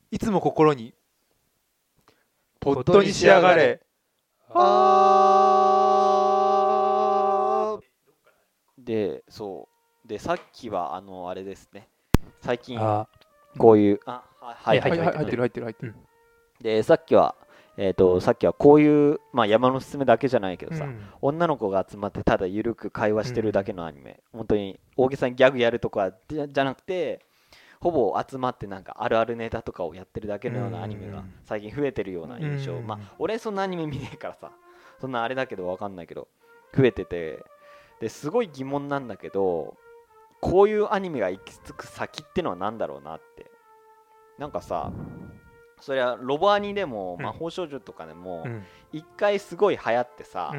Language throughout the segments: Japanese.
いつも心にポットに仕上がれ。 で、そうで、さっきはあれですね、最近こういう入ってるで、さっきはこういう、まあ、山のすすめだけじゃないけどさ、女の子が集まってただゆるく会話してるだけのアニメ、本当に大げさにギャグやるとかじゃなくて、ほぼ集まってなんかあるあるネタとかをやってるだけのようなアニメが最近増えてるような印象。まあ俺そんなアニメ見ねえからさ、そんなあれだけど分かんないけど増えてて、ですごい疑問なんだけど、こういうアニメが行き着く先ってのは何だろうなって。なんかさ、そりゃロボアニでも魔法少女とかでも一回すごい流行ってさ、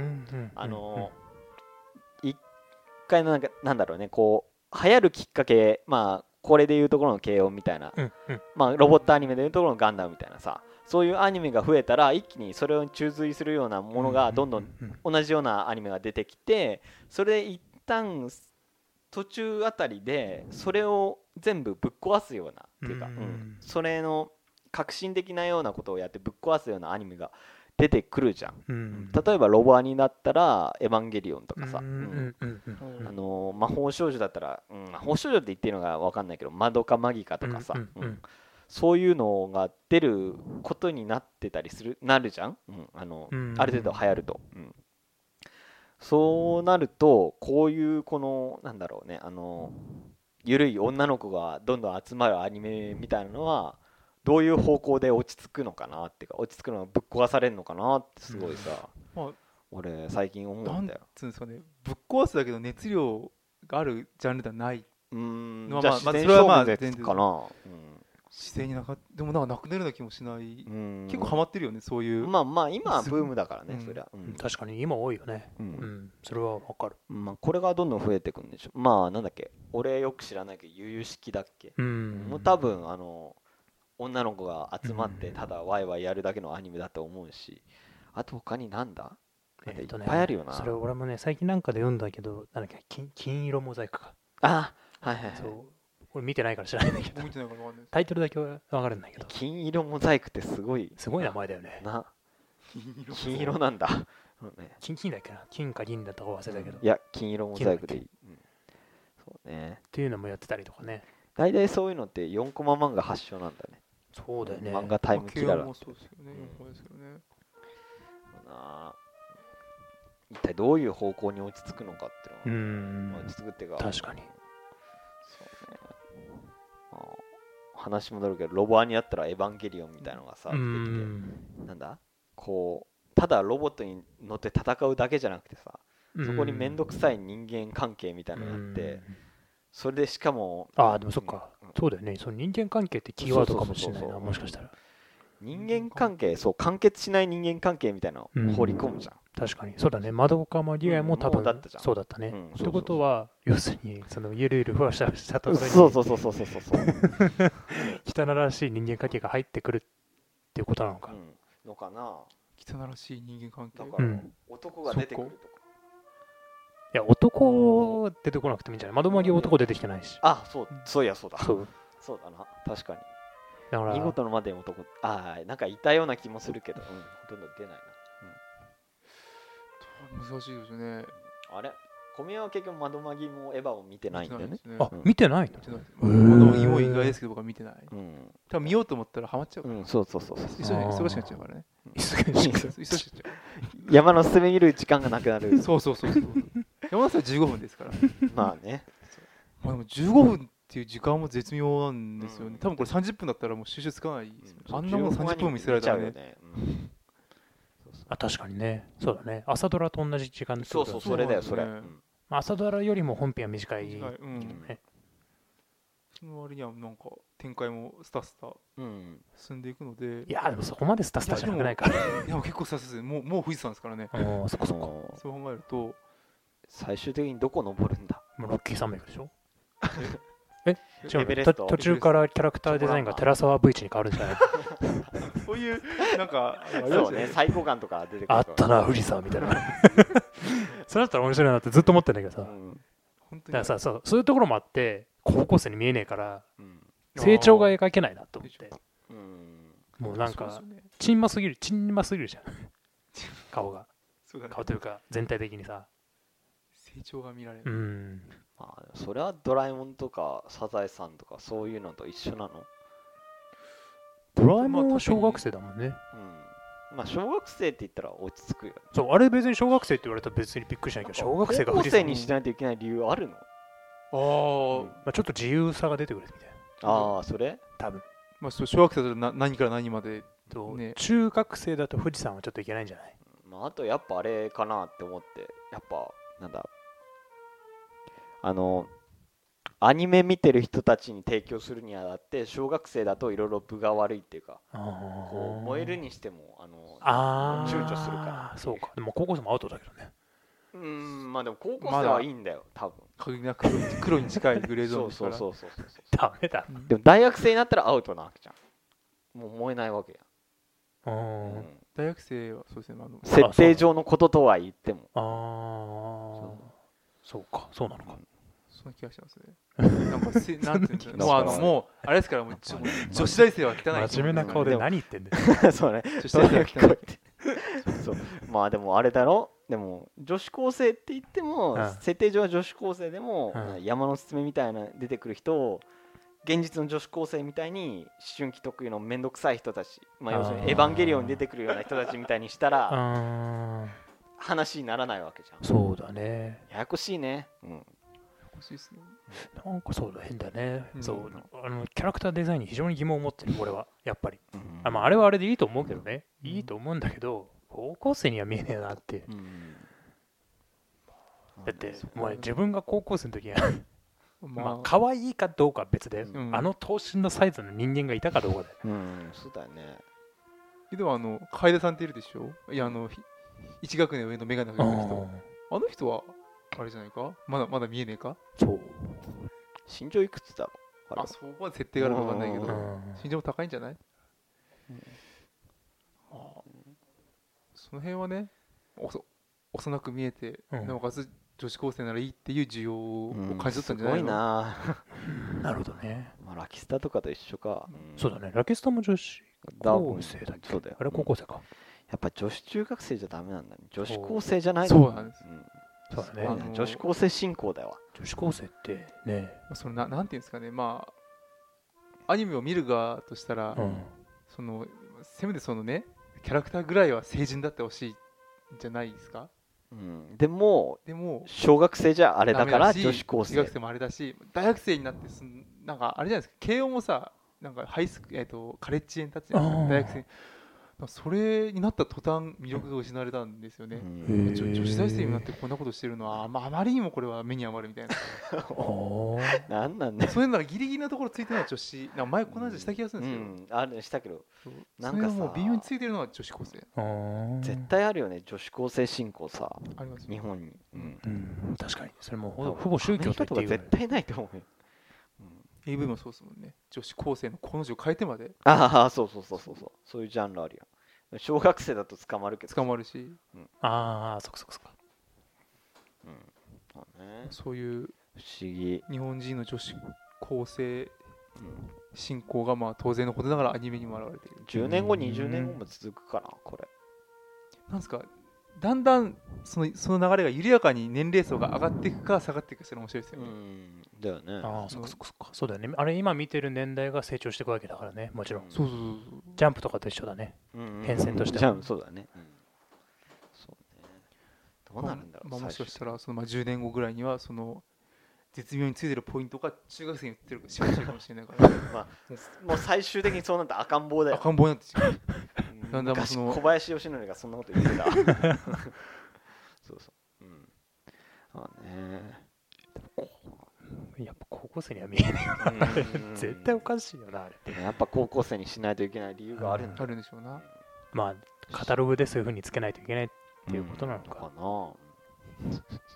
一回なんだろうね、こう流行るきっかけ、まあこれでいうところの慶応みたいな、まあロボットアニメでいうところのガンダムみたいなさ、そういうアニメが増えたら一気にそれを追随するようなものがどんどん同じようなアニメが出てきて、それで一旦途中あたりでそれを全部ぶっ壊すようなっていうか、それの革新的なようなことをやってぶっ壊すようなアニメが出てくるじゃん。例えばロボアニだったらエヴァンゲリオンとかさ、魔法少女だったら、魔法少女って言ってるのが分かんないけどマドカマギカとかさ、そういうのが出ることになってたりなるじゃん、ある程度流行ると、そうなるとこういうこのなんだろうね、ゆるい女の子がどんどん集まるアニメみたいなのはどういう方向で落ち着くのかなっていうか、落ち着くのはぶっ壊されるのかなってすごいさ、俺最近思うんだよ。 なんつうんですかね、ぶっ壊すだけど熱量があるジャンルではないのは、じゃあ自然消滅かな。 自然にでもなんかなくなるような気もしない。結構ハマってるよね、そういう。 まあ今はブームだからね、そりゃ。 確かに今多いよね。それはわかる。 まあこれがどんどん増えていくんでしょ。まあなんだっけ、俺よく知らないけど悠々式だっけ。もう多分女の子が集まってただワイワイやるだけのアニメだと思うし、あと他になんだ、いっぱいあるよな。 それ俺もね最近なんかで読んだけど、なんだっけ、金色モザイクか。 はいはいはい。 そう俺見てないから知らないんだけど、タイトルだけは分かるんだけど、 金色モザイクってすごい名前だよね。 金色なんだ。 金だっけな、金か銀だったか忘れたけど、 いや金色モザイクでいい。そうね。 っていうのもやってたりとかね。 大体そういうのって4コマ漫画発祥なんだね。 そうだよね。 漫画タイムキララ。一体どういう方向に落ち着くのかっていうのは、落ち着くっていうか、 確かに。 そうね。話戻るけど、ロボアニやったらエヴァンゲリオンみたいなのがさ、出てきて、なんだこう、ただロボットに乗って戦うだけじゃなくてさ、そこにめんどくさい人間関係みたいなのがあって、それでしかも、 でもそっか、そうだよね、その人間関係ってキーワードかもしれないな、もしかしたら。 人間関係、そう、完結しない人間関係みたいなのを放り込むじゃん。 確かに、そうだね、マドカマギアも多分そうだったね。ってことは、要するに、そのゆるゆるふわしたところに、 そう汚らしい人間関係が入ってくるっていうことなのか。 のかな。 汚らしい人間関係。 だから男が出てくるとか。 いや、男出てこなくてもいいんじゃない？窓マギ男出てきてないし。 そういや、そうだ。そうだな、確かに。だから見事のまで男、なんかいたような気もするけど、ほとんど出ないな。難しいですね。 あれ？小宮は結局窓マギもエヴァを見てないんだよね。 見てないの？窓マギも意外ですけど僕は見てない。多分見ようと思ったらハマっちゃうから。 そう。 忙しくなっちゃうからね。 忙しくなっちゃう。 山の進める時間がなくなる。 そう。山のさん15分ですから。 まあね。 でも15分っていう時間も絶妙なんですよね。多分これ30分だったらもう収集つかない。あんなもん30分も見せられたらね。 確かにね。そうだね。朝ドラと同じ時間で。 そう、それだよ、それ。 朝ドラよりも本編は短い。 その割にはなんか展開もスタスタ進んでいくので。 いやでもそこまでスタスタじゃなくないから。 いや結構スタスタです。もう富士山ですからね。 そこ。 そう考えると最終的にどこ登るんだ？ ロッキー山脈でしょ。違う、途中からキャラクターデザインが寺沢 V 地に変わるんじゃない？ そういうなんかそうね、サイコガンとか出てくる。 あったな富士山みたいな。それだったら面白いなってずっと思ってんだけどさ。だからさ、そういうところもあって高校生に見えねえから成長が描けないなと思って。 もうなんかチンマすぎるじゃん顔がそうだね、 顔というか全体的にさ成長が見られる。 まあそれはドラえもんとかサザエさんとかそういうのと一緒なの？ ドラえもんは小学生だもんね。 まあ小学生って言ったら落ち着くよね。 そう、あれ別に小学生って言われたら別にびっくりしないけど、小学生が高校生にしないといけない理由あるの？ まあちょっと自由さが出てくるみたいな。それ？ 多分。 まあ小学生だと何から何まで、 ね、中学生だと富士山はちょっといけないんじゃない？ まああとやっぱあれかなって思って、やっぱなんだアニメ見てる人たちに提供するにあたって小学生だといろいろ分が悪いっていうか、こう燃えるにしても躊躇するから。 そうか。でも高校生もアウトだけどね。 まあでも高校生はいいんだよ多分。 黒に近いグレーゾーンですから。 そうダメだ。 でも大学生になったらアウトなわけじゃん。もう燃えないわけや。 大学生はそうですね。 設定上のこととは言っても。 そうか、そうなのか。 そんな気がしますね。なんていうの、もうあれですから、もう女子大生は汚い。 真面目な顔で何言ってんだよ。 そうね。女子大生は汚い。そう。まあでもあれだろ。でも女子高生って言っても設定上は女子高生でも山のすすめみたいな出てくる人を現実の女子高生みたいに思春期特有のめんどくさい人たち、まあ要するにエヴァンゲリオンに出てくるような人たちみたいにしたら話にならないわけじゃん。 そうだね。 ややこしいね。 なんかそうだ、変だね。そうキャラクターデザインに非常に疑問を持ってる俺はやっぱり。まああれはあれでいいと思うけどね。いいと思うんだけど高校生には見えねえなって。だってお前自分が高校生の時はまあ可愛いかどうかは別で、頭身のサイズの人間がいたかどうかで。 そうだよね。 でも楓さんっているでしょ。いや1学年上のメガネがいる人。あの人はあれじゃないか。まだ見えねえか。 そう。身長いくつだろう。 そこまで設定があるかわかんないけど、身長も高いんじゃない。その辺はね、幼く見えて、なおかつ女子高生ならいいっていう需要を感じ取ったんじゃないの。 すごいな。 なるほどね。 まあラキスタとかと一緒か。 そうだね。ラキスタも女子高生だっけ。 そうだよ。 あれ高校生か。 やっぱ女子中学生じゃダメなんだね。女子高生じゃない。 そうなんです。 そうだね。女子高生進行だわ。 女子高生ってね。 なんていうんですかね。まあアニメを見る側としたら、せめてねキャラクターぐらいは成人だってほしいんじゃないですか。 でも小学生じゃあれだから女子高生。 中学生もあれだし、大学生になってなんかあれじゃないですか。慶応もさ、なんかカレッジに立つじゃないですか。大学生。それになった途端魅力が失われたんですよね。女子大生になってこんなことしてるのはあまりにもこれは目に余るみたいな。なんなんだ。 そういうのがギリギリのところついてるのは女子。前この話した気がするんですよ。 あるしたけど、 なんかさ、微妙についてるのは女子高生。 絶対あるよね、女子高生進行さ。 あります。 日本に。 確かに。それもほぼ宗教とか絶対ないと思うよ。 AV もそうですもんね。女子高生のこの字を変えてまで。 そういうジャンルあるよ。小学生だと捕まるけど。 捕まるし。 そっか。 そういう不思議。 日本人の女子高生進行が当然のことながらアニメにも現れている。 10年後20年後も続くかなこれ。 なんですか。だんだんその流れが緩やかに年齢層が上がっていくか下がっていくかして面白いですよね。 だよね。 そっか。そうだよね。あれ今見てる年代が成長していくわけだからね。もちろん。 そう。 ジャンプとかと一緒だね。変遷としては。 ジャンプそうだね。そうね。どうなるんだろう。 もしかしたら10年後ぐらいには絶妙についてるポイントが中学生に言ってるかもしれないから。 もう最終的にそうなったら赤ん坊だよ。 赤ん坊になってしまう。 昔小林義則がそんなこと言ってた。そう。 やっぱ高校生には見えないよな。絶対おかしいよなあれ。 やっぱ高校生にしないといけない理由があるんでしょうな。 カタログでそういう風につけないといけないっていうことなのかな。 確かにな。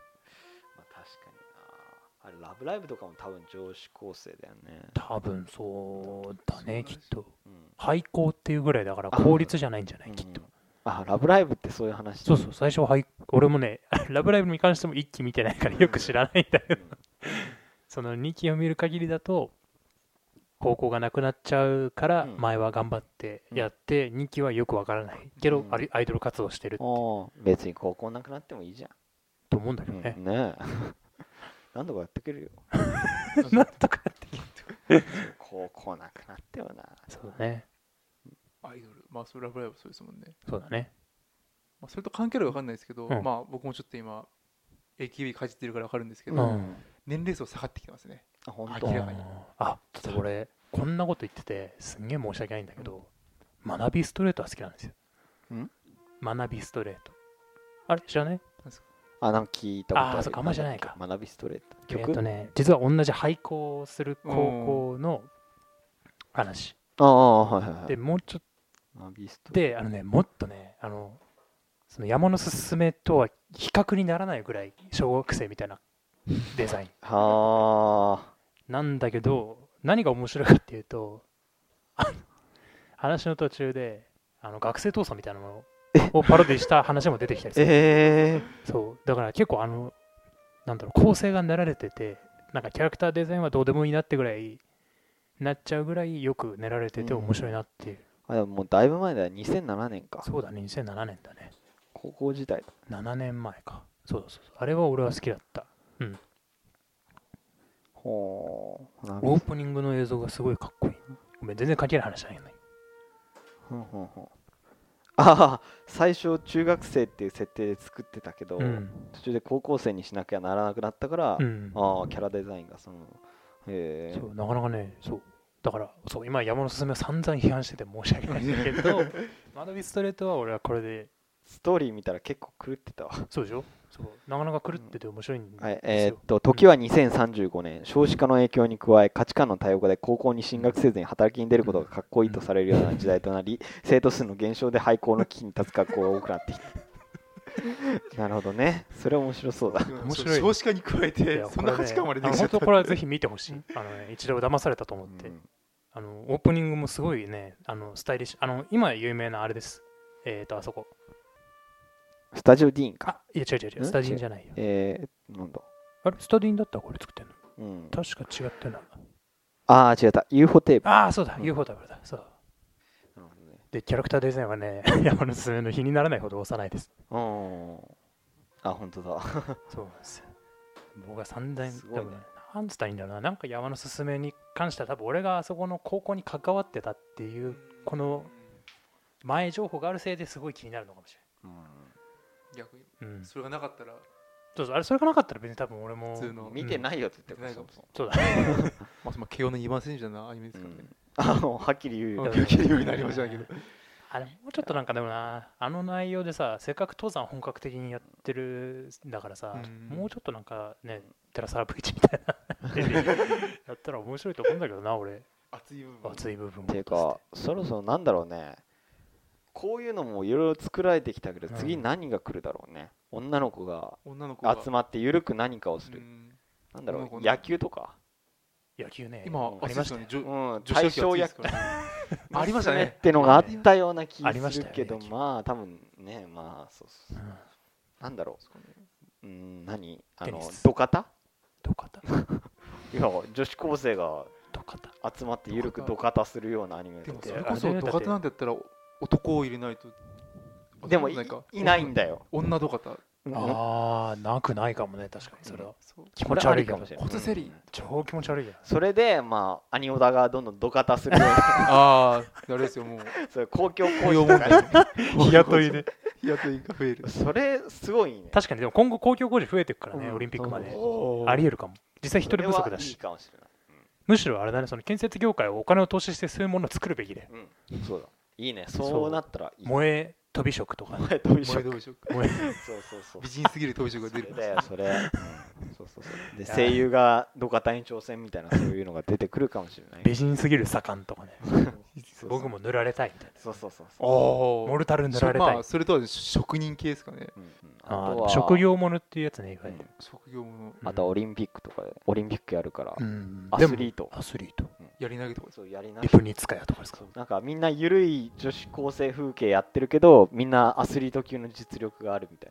あれラブライブとかも多分女子高生だよね。 多分そうだねきっと。廃校っていうぐらいだから公立じゃないんじゃないきっと。 ラブライブってそういう話。 そう最初は俺もねラブライブに関しても1期見てないからよく知らないんだけどその2期を見る限りだと高校がなくなっちゃうから前は頑張ってやって2期はよくわからないけどアイドル活動してるって別に高校なくなってもいいじゃんと思うんだけどね。 ねえ何とかやってくれるよなんとかやってくれる高校なくなってもな。 そうだね。 アイドルまあそれはブライブそうですもんね。 そうだね。 まあそれと関係あるか分かんないですけど、まあ僕もちょっと今 AKB かじってるから分かるんですけど、年齢層下がってきてますね。 本当明らかに。 ちょっと俺こんなこと言っててすんげえ申し訳ないんだけど、学びストレートは好きなんですよ。学びストレート。あれ知らない？ なんか聞いたことある。 そうか、あんまじゃないか。 学びストレート。曲？ 実は同じ廃校をする高校の話。で、もうちょっと、で、もっとね、その山のすすめとは比較にならないぐらい小学生みたいなデザイン。なんだけど、何が面白いかっていうと、話の途中で、学生闘争みたいなのをパロディした話も出てきたりする。そうだから結構なんだろう、構成が練られてて、なんかキャラクターデザインはどうでもいいなってぐらいなっちゃうぐらいよく練られてて面白いなっていう。 でももうだいぶ前だよ。2007年か。 そうだね、2007年だね。 高校時代だ。7年前か。そうあれは俺は好きだった。オープニングの映像がすごいかっこいい。ごめん、全然関係ない話じゃないよね。 最初中学生っていう設定で作ってたけど、途中で高校生にしなきゃならなくなったから、キャラデザインがそうなかなかね、そうだから今山のすすめを散々批判してて申し訳ないんだけど学びストレートは俺はこれでストーリー見たら結構狂ってたわ。 そうでしょ。なかなか狂ってて面白いんですよ。 時は2035年、少子化の影響に加え価値観の多様化で高校に進学せずに働きに出ることがかっこいいとされるような時代となり、生徒数の減少で廃校の危機に立つ学校が多くなってきた。なるほどね、それは面白そうだ。 面白い。少子化に加えてそんな価値観まで出てきちゃった。 本当これはぜひ見てほしい。一度騙されたと思って、オープニングもすごいね、スタイリッシュ。今有名なあれです。あそこスタジオディーンか。 いや違うスタジオじゃないよ。 なんだ。 あれスタディーンだったらこれ作ってんの？確か違ってな。 違った。UFO テープ。 そうだ、UFO テープだ。そう。でキャラクターデザインはね、山のすすめの比にならないほど幼いです。 本当だ。 そうなんですよ。僕が散々なんつったらいいんだろうな。なんか山のすすめに関しては多分俺があそこの高校に関わってたっていうこの前情報があるせいですごい気になるのかもしれない。 逆に、それがなかったらそれがなかったら別に多分俺も見てないよって言ってないかも。 そうだね。 慶応の2番選手なアニメですからね。 はっきり言うよ。 はっきり言うようになりましたけど。 もうちょっとなんかでもな、内容でさ、せっかく登山本格的にやってるんだからさ、もうちょっとなんかね、テラサラブリッジみたいなやったら面白いと思うんだけどな、俺。 熱い部分っていうか、そろそろなんだろうね。こういうのもいろいろ作られてきたけど、次何が来るだろうね。女の子が集まって緩く何かをする。なんだろう、野球とか。 野球ね、 今ありましたね。 対象野球ありましたねってのがあったような気がするけど、まあ多分ね、まあそうそう。なんだろう、何土方いや、女子高生が集まって緩く土方するようなアニメ。 でもそれこそ土方なんてやったら男を入れないと。 でもいないんだよ。 女土方。 なくないかもね、確かにそれは。 気持ち悪いかもしれない。 コツセリ超気持ち悪いや。 それでまあアニオタがどんどん土方するような。 あれですよ、もうそれ公共工事とか日雇いで日雇いが増える。 それすごいね。 確かにでも今後公共工事増えていくからね、オリンピックまでありえるかも。実際人手不足だし。むしろあれだね、その建設業界をお金を投資してそういうものを作るべきで。 そうだ。いいね、そうなったらいい。 燃え飛び職とか、 燃え飛び職。 そう美人すぎる飛び職が出る。 だよそれ。で声優が土方に挑戦みたいなそういうのが出てくるかもしれない。 美人すぎる左官とかね。僕も塗られたいみたいな。 そうモルタル塗られたい。 それとは職人系ですかね。 職業ものっていうやつね、意外に。 職業もの。 あとオリンピックとかでオリンピックやるからアスリートやり投げとか。 リプニツカヤとかですか。 なんかみんな緩い女子高生風景やってるけどみんなアスリート級の実力があるみたいな。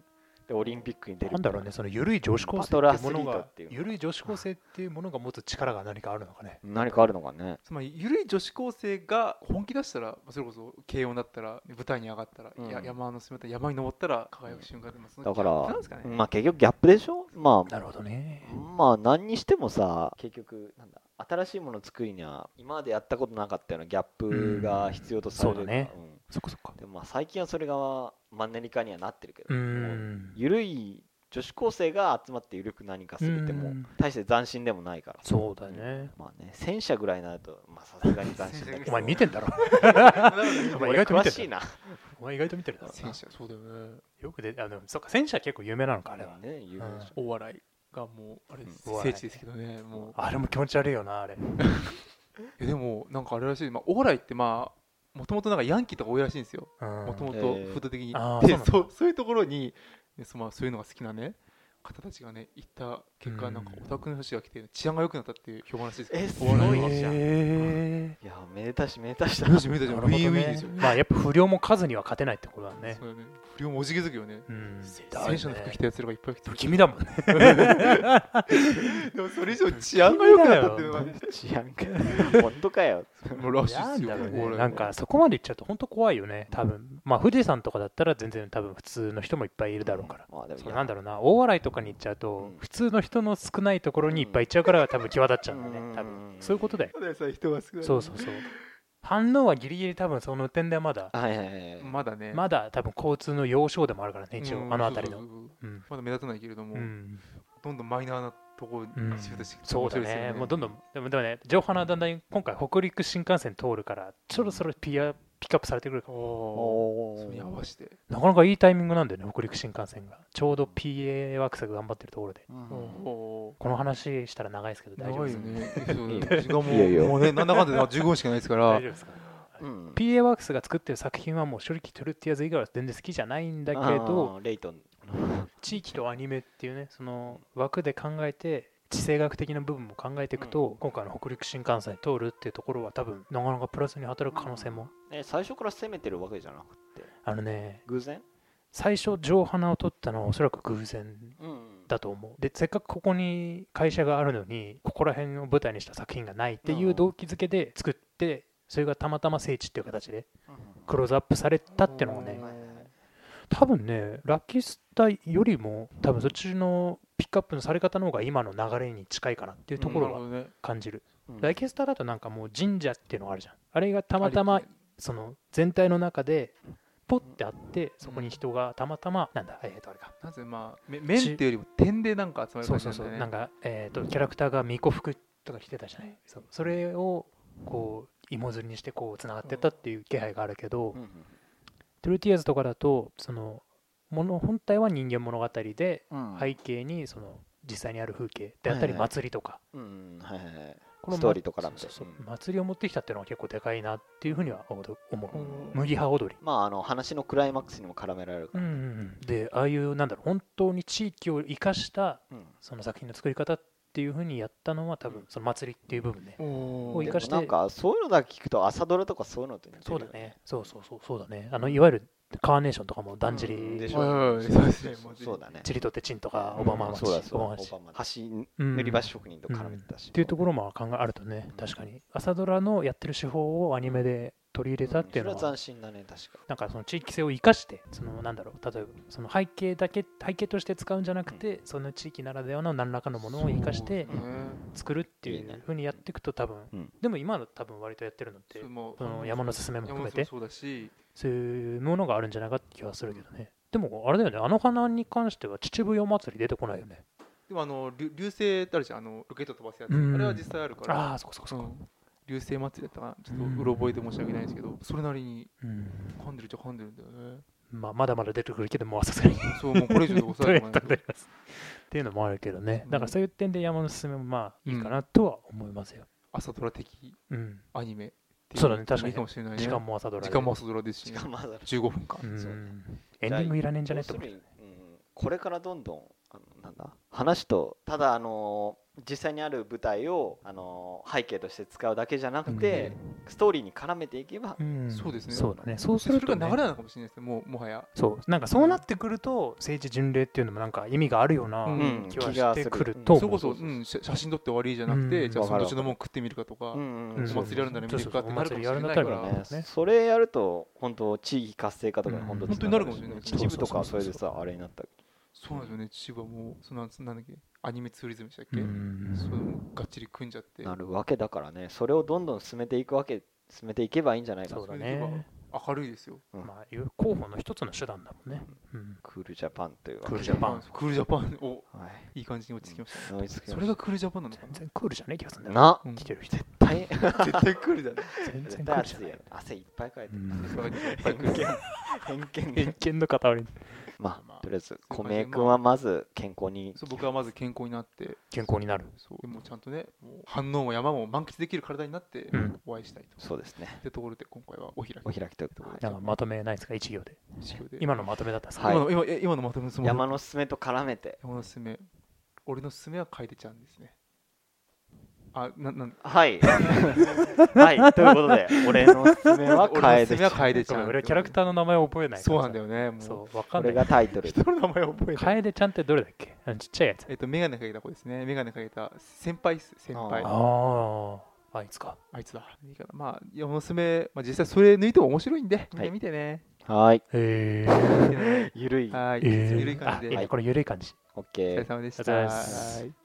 でオリンピックに出る。 なんだろうね、その緩い女子高生っていうものが、緩い女子高生っていうものが持つ力が何かあるのかね。 何かあるのかね。 つまり緩い女子高生が本気出したら、それこそ慶応だったら舞台に上がったら、山の進めた山に登ったら輝く瞬間で、 だからまあ結局ギャップでしょ。まあなるほどね。 まあ何にしてもさ、結局なんだ、新しいものを作るには今までやったことなかったようなギャップが必要とされる。 そうだね。そっかそっか。 でもまあ最近はそれがマンネリ化にはなってるけど、緩い女子高生が集まって緩く何かするっても大して斬新でもないから。 そうだね。 まあね、戦車ぐらいになるとまあさすがに斬新だけど。 お前見てんだろ。 お前意外と見てるな。 お前意外と見てるだろ。 戦車そうだよね。 よくで、そっか、戦車結構有名なのかあれは。 ね、有名でしょ。お笑いがもうあれ聖地ですけどね。もうあれも気持ち悪いよなあれ。 でもなんかあれらしい。まあお笑いってまあもともとなんかヤンキーとか多いらしいんですよ。もともと風土的に。でそういうところにそういうのが好きなね。方たちがね行った結果、なんかオタクの人が来て治安が良くなったっていう評判らしいですけど、 すごいじゃん。いやめでたしだ。 まあやっぱ不良も数には勝てないってことだね。 そうだね。不良もおじけづきよね。戦車の服着たやつらがいっぱい来て。 不気味だもんね。 でもそれ以上治安が良くなったっていうのはね。 治安か。本当かよ。 らしいですよ。 なんかそこまで行っちゃうと本当怖いよね。多分まあ富士山とかだったら全然多分普通の人もいっぱいいるだろうから。それなんだろうな、大笑いとかに行っちゃうと普通の人の少ないところにいっぱい行っちゃうから多分際立っちゃうんだよね。多分そういうことだよ。そうそうそう。反応はギリギリ多分その点ではまだまだね、 まだ多分交通の要衝でもあるからね、一応あの辺りのまだ目立たないけれども、どんどんマイナーなところにシフトしてきて、 そうだね、もうどんどんでもね、情報はだんだん今回北陸新幹線通るからそろそろピックアップされてくるから、 それに合わせてなかなかいいタイミングなんだよね、北陸新幹線がちょうど PA ワークスが頑張ってるところで、この話したら長いですけど大丈夫ですね。時間もうね、なんだかんだ15分しかないですから。 大丈夫ですか。PA ワークスが作ってる作品はもう正直トゥルティアズ以外は全然好きじゃないんだけど、 レイトン地域とアニメっていうね、その枠で考えて地政学的な部分も考えていくと、今回の北陸新幹線通るっていうところは多分なかなかプラスに働く可能性も、 最初から攻めてるわけじゃなくて、偶然最初上花を取ったのはおそらく偶然だと思う。でせっかくここに会社があるのにここら辺を舞台にした作品がないっていう動機づけで作って、それがたまたま聖地っていう形でクローズアップされたっていうのがね、多分ねラッキースターよりも多分そっちのピックアップのされ方の方が今の流れに近いかなっていうところは感じる。ラッキースターだとなんかもう神社っていうのがあるじゃん。あれがたまたまその全体の中でポッてあって、そこに人がたまたまなんだあれかなぜまあ面っていうよりも点でなんか集まる感じなんだよね。 なんかキャラクターが巫女服とか着てたじゃない。それをこう芋づりにしてこうつながってったっていう気配があるけど、トゥルティアーズとかだとそのもの本体は人間物語で、背景にその実際にある風景であったり祭りとか、 ストーリーとかなんで、 祭りを持ってきたっていうのは結構でかいなっていうふうには思う。麦葉踊り、 まあ話のクライマックスにも絡められるから、 でああいうなんだろう本当に地域を生かしたその作品の作り方っていう風にやったのは多分その祭りっていう部分ねを生かして、 なんかそういうのだけ聞くと朝ドラとかそういうのって似てるよね。 そうだね、そうだね。いわゆるカーネーションとかもだんじりでしょ。そうだね。 チリとテチンとかオバマ町、 橋塗り橋職人と絡めてたし、 っていうところもあるとね、確かに朝ドラのやってる手法をアニメで取り入れたっていうのは、 それは斬新だね。確かなんかその地域性を生かして、そのなんだろう、例えばその背景として使うんじゃなくて、その地域ならではの何らかのものを生かして作るっていう風にやっていくと多分、でも今の多分割とやってるのってその山のすすめも含めてそういうものがあるんじゃないかって気はするけどね。でもあれだよね、あの花に関しては秩父夜祭り出てこないよね。 でも流星ってあるじゃん、ロケット飛ばすやつ、あれは実際あるから。 ああ、そこ流星祭りだったかな、ちょっとうろ覚えで申し訳ないですけど、それなりに噛んでるっちゃ噛んでるんだよね。 まだまだ出てくるけどもうさすがにそうもうこれ以上で抑えてもらえないっていうのもあるけどね。だからそういう点で山のすすめもまあいいかなとは思いますよ。 朝ドラ的アニメ。 そうだね、確かに時間も朝ドラですし、15分間。 エンディングいらねえんじゃねと思う。 これからどんどんなんだ話とただ実際にある舞台を背景として使うだけじゃなくて、ストーリーに絡めていけば、 そうですね。 そうだね。そうすると、ね、 それが流れなのかもしれないですね。もはや。 そうなんかそうなってくると政治巡礼っていうのもなんか意味があるような気はしてくると、 そこそ写真撮って終わりじゃなくて、じゃあそのうちのもん食ってみるかとか、お祭りやるんだね見るかってなるかもしれないからね。それやると本当地域活性化とか本当になるかもしれない。 秩父とかそれでさあれになった。 そうなんですよね。秩父はもうなんだっけ、アニメツーリズムでしたっけ、それもがっちり組んじゃってなるわけだからね。それをどんどん進めていけばいいんじゃないか。 そうだね。 明るいですよ。 まあいう候補の一つの手段だもんね。 クールジャパンというクールジャパンお、いい感じに落ち着きましたね。それがクールジャパンなのかな。 全然クールじゃねえ気がするんだよな。 来てる人絶対クールだね。 全然クールじゃない。 汗いっぱいかいて偏見の塊。 まあとりあえず小明君はまず健康に、 僕はまず健康になって健康になる。 そうもうちゃんとね、反応も山も満喫できる体になってお会いしたいと。 そうですね。 ってところで今回はお開きというところで。なんかまとめないですか、一行で。今のまとめだったんですか。 今のまとめのつもり。 山のすすめと絡めて。 山のすすめ。俺のすすめは楓ちゃんですね。 はいはいということで俺のすすめは楓ちゃん。 俺はキャラクターの名前を覚えない。 そうなんだよね。 そうわかんない。 これがタイトル。 人の名前を覚えない。 楓ちゃんってどれだっけ？ちっちゃいやつ。 メガネかけた子ですね。メガネかけた先輩。 あいつか。 あいつだ。まあ山のすすめ、実際それ抜いても面白いんでみんな見てね。 はい。 ゆるい。 ゆるい感じで。 これゆるい感じ。 オッケー。 お疲れ様でした。